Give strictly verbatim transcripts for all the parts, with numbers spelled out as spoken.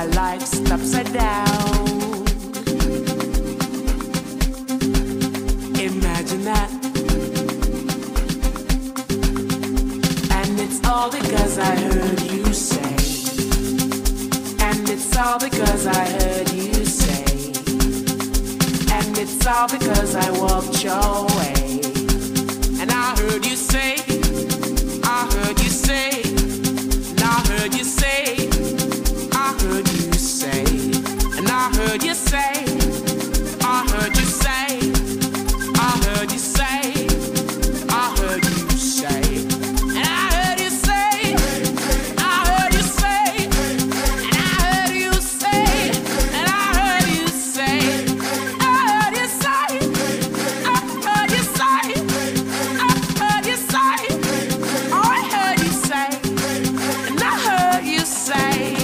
my life's upside down. Imagine that. And it's all because I heard you say. And it's all because I heard you say. And it's all because I walked your way. And I heard you say, I heard you say, and I heard you say, I heard you say, and I heard you say, I heard you say, I heard you say, I heard you say, and I heard you say, I heard you say, and I heard you say, and I heard you say, I heard you say, I heard you say, I heard you say, oh, I heard you say, and I heard you say.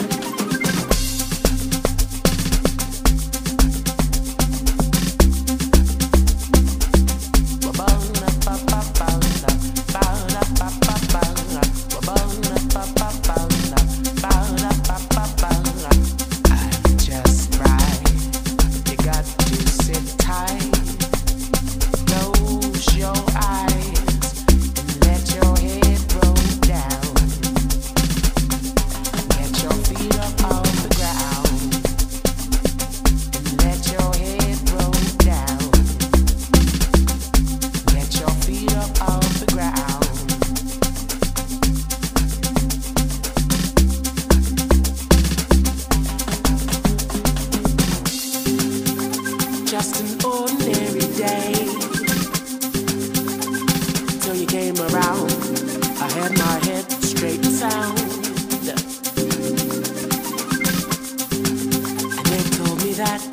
Just an ordinary day till you came around. I had my head straight and sound, and they told me that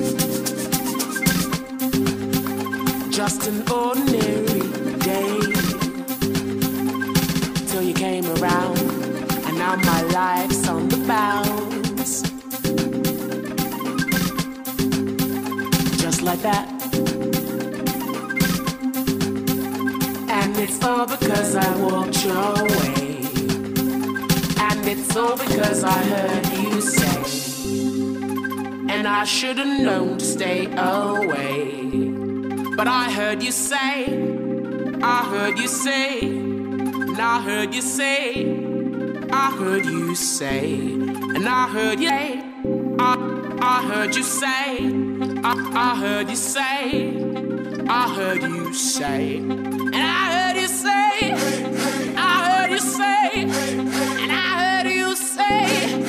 just an ordinary day till you came around, and now my life's on the bounce. Like that. And it's all because I walked your way. And it's all because I heard you say. And I should've known to stay away. But I heard you say, I heard you say, and I heard you say, I heard you say, and I heard you say, I, I heard you say, I, I heard you say, I heard you say, and I heard you say, I heard you say, and I heard you say,